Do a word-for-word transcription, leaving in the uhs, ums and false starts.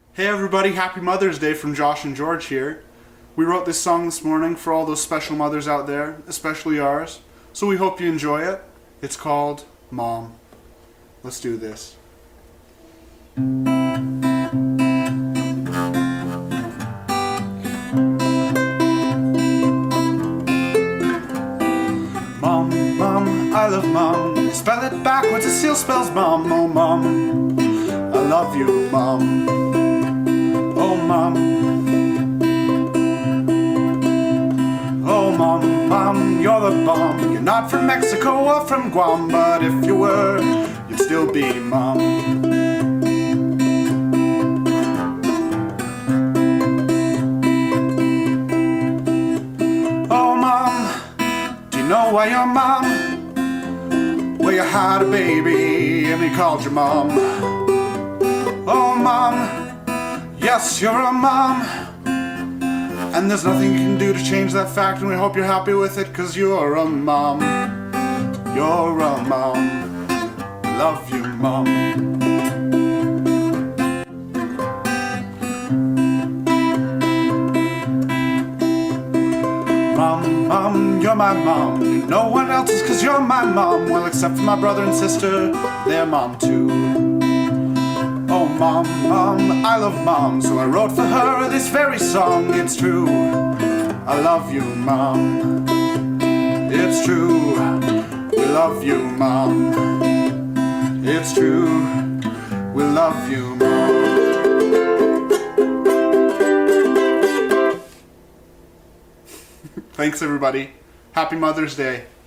Hey everybody, happy Mother's Day from Josh and George here. We wrote this song this morning for all those special mothers out there, especially ours. So we hope you enjoy it. It's called Mom. Let's do this. Mom, Mom, I love Mom. Spell it backwards, it still spells Mom. Oh Mom, I love you, Mom. Oh Mom, oh Mom, Mom, you're the bomb. You're not from Mexico or from Guam, but if you were, you'd still be Mom. Oh Mom, do you know why your mom? Well, you had a baby and he called your mom. Oh Mom, yes, you're a mom, and there's nothing you can do to change that fact, and we hope you're happy with it, cause you're a mom. You're a mom. Love you, Mom. Mom, Mom, you're my mom. No one else's, cause you're my mom. Well, except for my brother and sister, they're mom too. Oh Mom, Mom, I love Mom, so I wrote for her this very song. It's true, I love you, Mom. It's true, we love you, Mom. It's true, we love you, Mom. Thanks everybody. Happy Mother's Day.